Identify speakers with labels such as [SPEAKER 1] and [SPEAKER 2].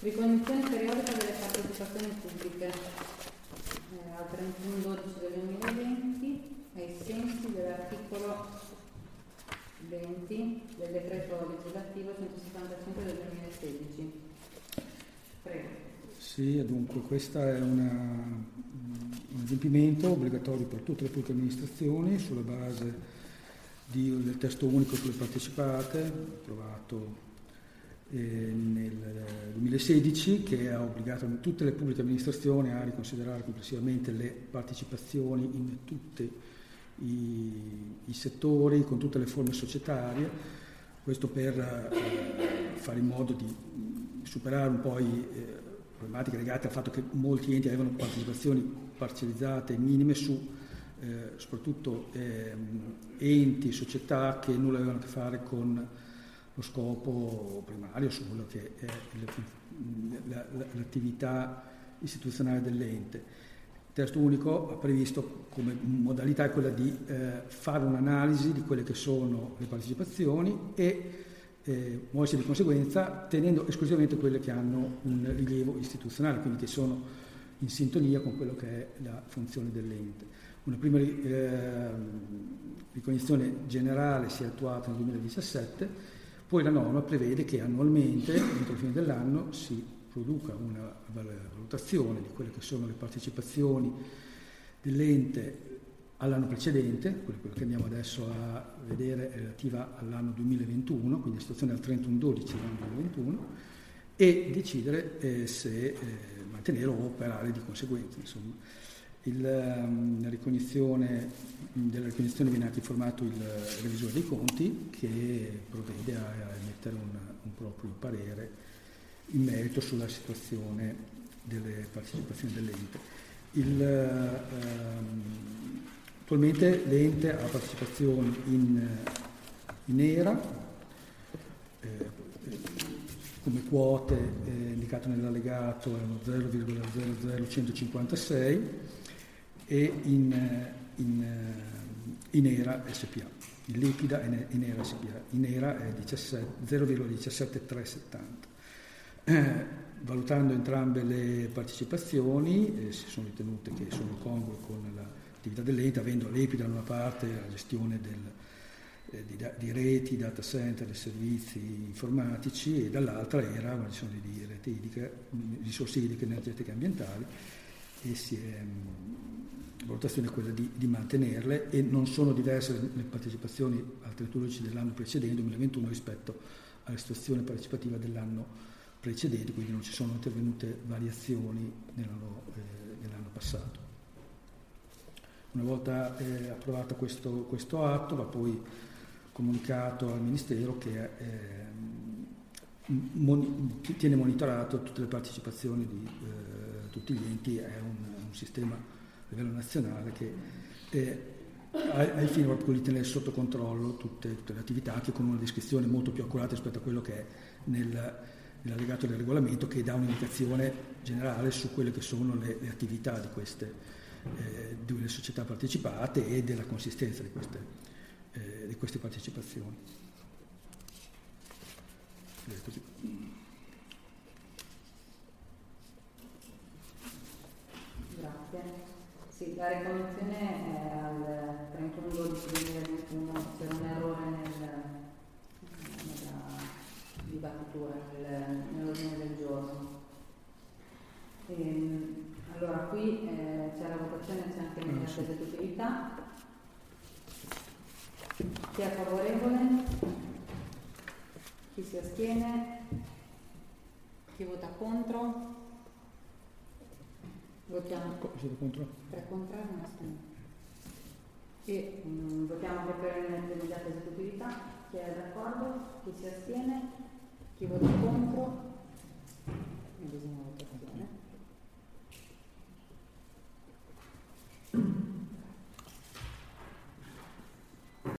[SPEAKER 1] Ricognizione periodica delle partecipazioni pubbliche al 31/12 del 2020 ai sensi dell'articolo 20 del decreto legislativo 175 del 2016. Prego.
[SPEAKER 2] Sì, dunque questo è un adempimento obbligatorio per tutte le pubbliche amministrazioni sulla base del testo unico sulle partecipate approvato nel 2016, che ha obbligato tutte le pubbliche amministrazioni a riconsiderare complessivamente le partecipazioni in tutti i settori, con tutte le forme societarie, questo per fare in modo di superare un po' le problematiche legate al fatto che molti enti avevano partecipazioni parcellizzate e minime su soprattutto enti, società che nulla avevano a che fare con lo scopo primario, su quello che è l'attività istituzionale dell'ente. Il testo unico ha previsto come modalità quella di fare un'analisi di quelle che sono le partecipazioni e muoversi di conseguenza tenendo esclusivamente quelle che hanno un rilievo istituzionale, quindi che sono in sintonia con quello che è la funzione dell'ente. Una prima ricognizione generale si è attuata nel 2017, poi la norma prevede che annualmente, entro la fine dell'anno, si produca una valutazione di quelle che sono le partecipazioni dell'ente all'anno precedente, quello che andiamo adesso a vedere è relativa all'anno 2021, quindi la situazione al 31/12 dell'anno 2021, e decidere se mantenere o operare di conseguenza. Insomma. Della ricognizione viene anche informato il revisore dei conti, che provvede a emettere un proprio parere in merito sulla situazione delle partecipazioni dell'ente. Attualmente l'ente ha partecipazioni in ERA, come quote indicate nell'allegato erano 0,00156 e in ERA SPA, in liquida e in ERA SPA. In ERA è 0,17370. Valutando entrambe le partecipazioni si sono ritenute che sono congrue con l'attività dell'ente, avendo l'EPIDA da una parte la gestione di reti, data center e servizi informatici, e dall'altra era una gestione di reti idriche, risorse idriche, energetiche e ambientali, e la valutazione è quella di mantenerle, e non sono diverse le partecipazioni al 31/12 dell'anno precedente, 2021, rispetto alla situazione partecipativa dell'anno precedente, quindi non ci sono intervenute variazioni nell'anno passato. Una volta approvato questo atto, va poi comunicato al Ministero che tiene monitorato tutte le partecipazioni di tutti gli enti. È un sistema a livello nazionale che ha il fine proprio di tenere sotto controllo tutte le attività, anche con una descrizione molto più accurata rispetto a quello che è nell'allegato del regolamento, che dà un'indicazione generale su quelle che sono le attività di delle società partecipate e della consistenza di queste partecipazioni. Così.
[SPEAKER 1] Grazie. Sì, la ricognizione è al 31/12/2021, c'era un errore nella dibattitura, nell'ordine del giorno. Allora, qui c'è la votazione, c'è anche l'immediata esecutività. Chi è favorevole? Chi si astiene? Chi vota contro? Votiamo 3 contrari, una astensione. E votiamo anche per l'immediata esecutività. Chi è d'accordo? Chi si astiene? Chi vota contro? Medesima votazione.